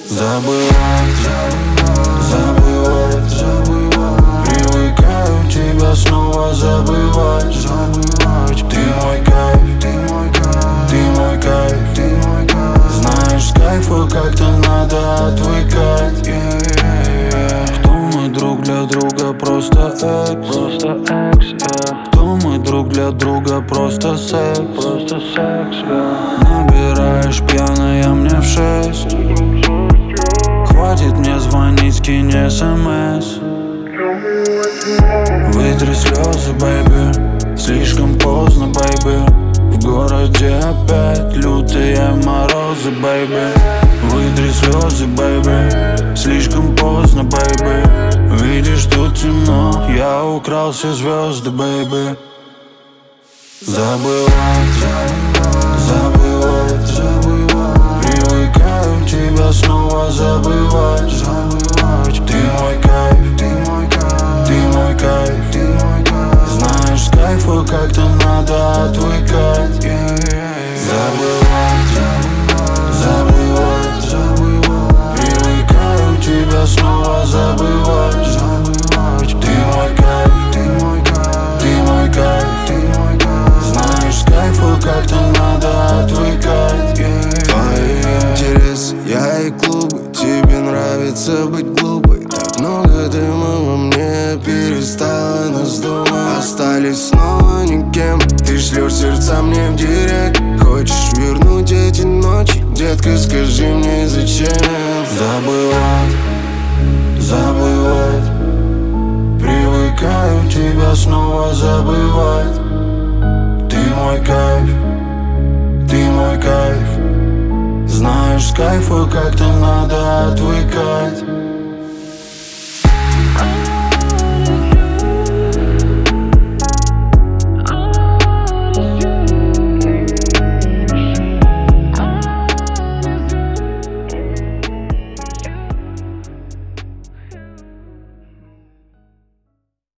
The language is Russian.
Забывать, забывать, привыкаю тебя снова забывать. Ты мой кайф, ты мой кайф. Знаешь, с кайфа как-то надо отвыкать. Кто мы друг для друга, просто экс. Кто мы друг для друга, просто секс. Набираешь пьяная мне в 6. Хватит мне звонить, скинь СМС. Вытри слезы, бэйби, слишком поздно, бэйби. В городе опять лютые морозы, бэйби. Вытри слезы, бэйби, слишком поздно, бэйби. Видишь, тут темно, я украл все звезды, бэйби. Забывать, забывать, привыкаю тебя снова забывать. Ты мой кайф, ты мой кайф. Знаешь, с кайфа как-то надо отвыкать. Забывать, забывать, привыкаю тебя снова забывать. Ты мой кайф, ты мой кайф. Знаешь, с кайфа как-то надо отвыкать. Твои интересы, я и клубы. Тебе нравится быть глупой. Так много дыма во мне, перестала нас думать. Остались снова никем. Ты шлешь сердца мне в директ. Хочешь вернуть эти ночи? Детка, скажи мне зачем. Забывать, забывать, привыкаю тебя снова забывать. Ты мой кайф, ты мой кайф. Знаешь, с кайфа как-то надо отвыкать.